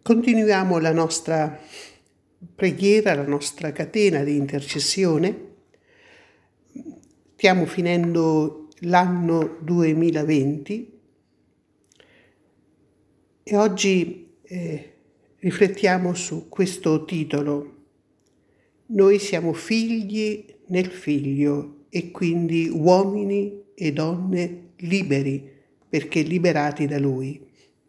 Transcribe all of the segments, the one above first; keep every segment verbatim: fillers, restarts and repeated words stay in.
Continuiamo la nostra preghiera, la nostra catena di intercessione. Stiamo finendo l'anno duemilaventi e oggi eh, riflettiamo su questo titolo. Noi siamo figli nel Figlio e quindi uomini e donne liberi perché liberati da Lui.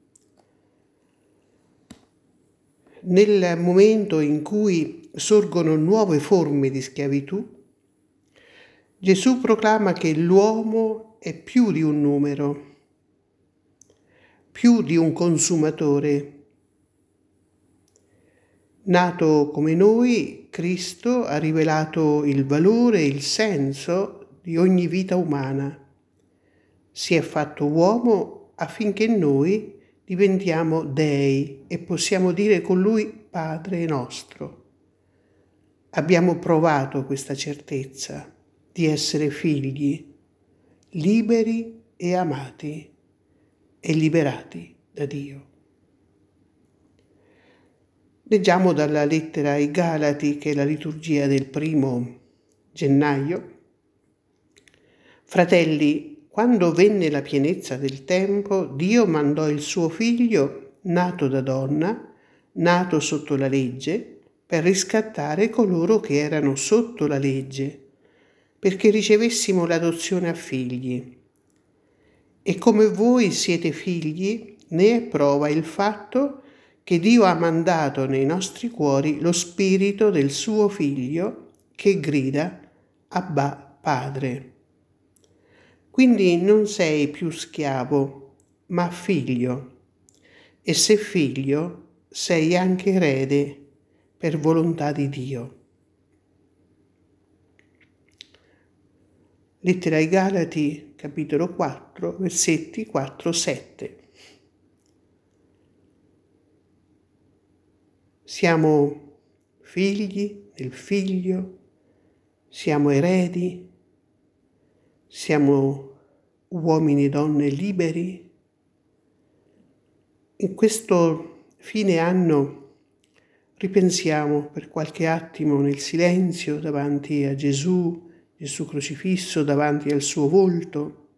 Nel momento in cui sorgono nuove forme di schiavitù, Gesù proclama che l'uomo è più di un numero, più di un consumatore. Nato come noi, Cristo ha rivelato il valore e il senso di ogni vita umana. Si è fatto uomo affinché noi diventiamo dei e possiamo dire con Lui Padre nostro. Abbiamo provato questa certezza di essere figli, liberi e amati e liberati da Dio. Leggiamo dalla lettera ai Galati, che è la liturgia del primo gennaio. Fratelli, quando venne la pienezza del tempo, Dio mandò il suo figlio, nato da donna, nato sotto la legge, per riscattare coloro che erano sotto la legge, perché ricevessimo l'adozione a figli. E come voi siete figli, ne è prova il fatto che Dio ha mandato nei nostri cuori lo spirito del suo figlio che grida Abba, Padre. Quindi non sei più schiavo, ma figlio, e se figlio sei anche erede per volontà di Dio. Lettera ai Galati, capitolo quattro, versetti quattro sette. Siamo figli del Figlio, siamo eredi, siamo uomini e donne liberi. In questo fine anno ripensiamo per qualche attimo nel silenzio davanti a Gesù, Gesù crocifisso, davanti al suo volto.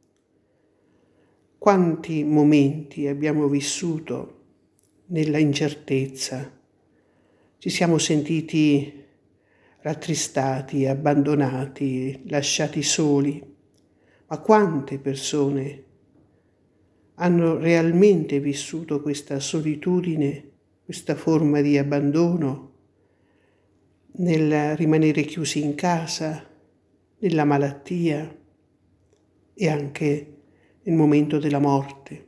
Quanti momenti abbiamo vissuto nella incertezza. Ci siamo sentiti rattristati, abbandonati, lasciati soli. Ma quante persone hanno realmente vissuto questa solitudine, questa forma di abbandono, nel rimanere chiusi in casa, nella malattia e anche nel momento della morte.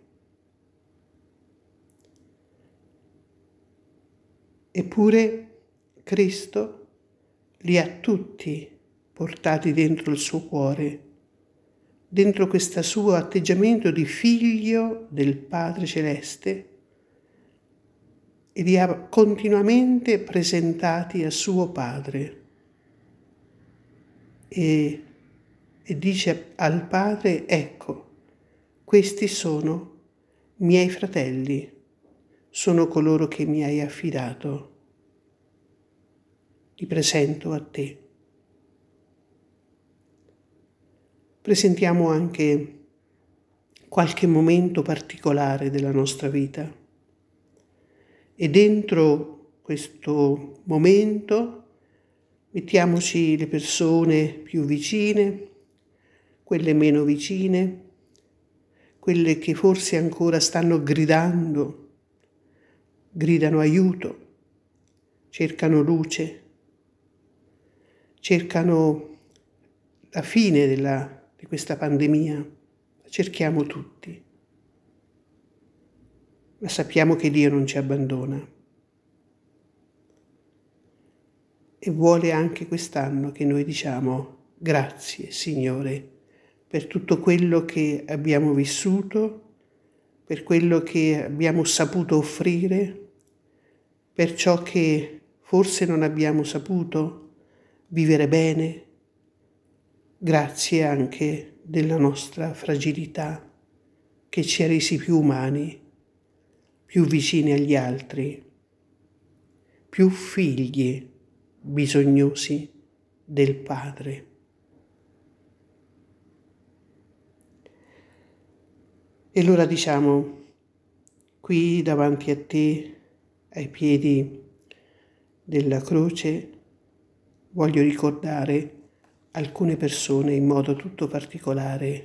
Eppure Cristo li ha tutti portati dentro il suo cuore, dentro questo suo atteggiamento di figlio del Padre Celeste, e li ha continuamente presentati a suo Padre. E, e dice al Padre, ecco, questi sono miei fratelli, sono coloro che mi hai affidato. Li presento a te. Presentiamo anche qualche momento particolare della nostra vita e dentro questo momento mettiamoci le persone più vicine, quelle meno vicine, quelle che forse ancora stanno gridando, gridano aiuto, cercano luce, cercano la fine della di questa pandemia, la cerchiamo tutti, ma sappiamo che Dio non ci abbandona e vuole anche quest'anno che noi diciamo grazie Signore per tutto quello che abbiamo vissuto, per quello che abbiamo saputo offrire, per ciò che forse non abbiamo saputo vivere bene. Grazie anche della nostra fragilità che ci ha resi più umani, più vicini agli altri più figli bisognosi del Padre. E allora diciamo, qui davanti a te, ai piedi della croce, voglio ricordare alcune persone in modo tutto particolare.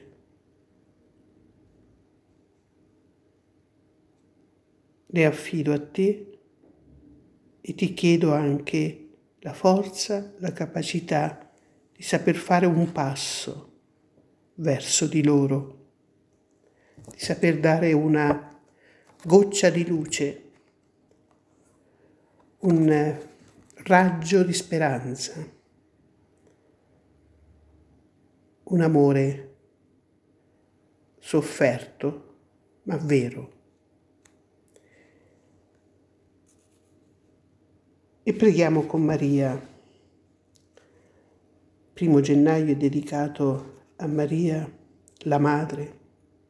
Le affido a te e ti chiedo anche la forza, la capacità di saper fare un passo verso di loro, di saper dare una goccia di luce, un raggio di speranza, un amore sofferto ma vero. E preghiamo con Maria. Primo gennaio è dedicato a Maria, la Madre.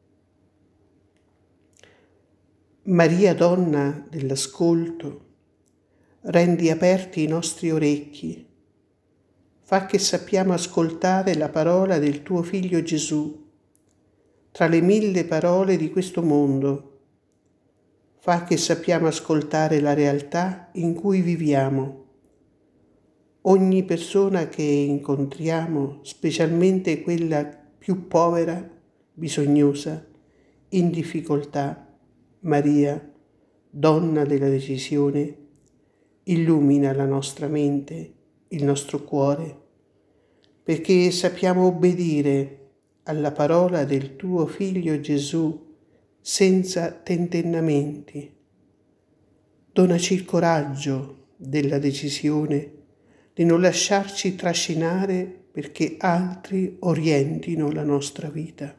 Maria, donna dell'ascolto, rendi aperti i nostri orecchi, fa che sappiamo ascoltare la parola del tuo Figlio Gesù, tra le mille parole di questo mondo. Fa che sappiamo ascoltare la realtà in cui viviamo. Ogni persona che incontriamo, specialmente quella più povera, bisognosa, in difficoltà, Maria, donna della decisione, illumina la nostra mente, il nostro cuore, perché sappiamo obbedire alla parola del tuo Figlio Gesù senza tentennamenti. Donaci il coraggio della decisione di non lasciarci trascinare perché altri orientino la nostra vita.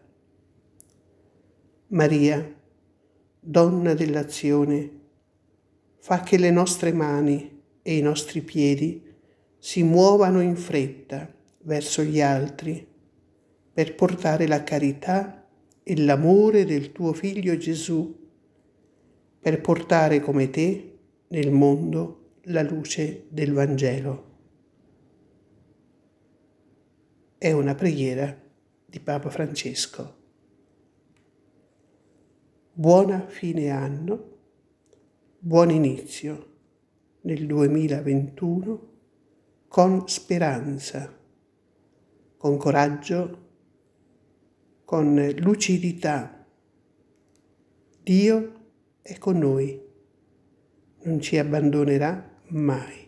Maria, donna dell'azione, fa che le nostre mani e i nostri piedi si muovano in fretta verso gli altri per portare la carità e l'amore del tuo Figlio Gesù, per portare come te nel mondo la luce del Vangelo. È una preghiera di Papa Francesco. Buona fine anno, buon inizio nel duemilaventuno con speranza, con coraggio, con lucidità. Dio è con noi, non ci abbandonerà mai.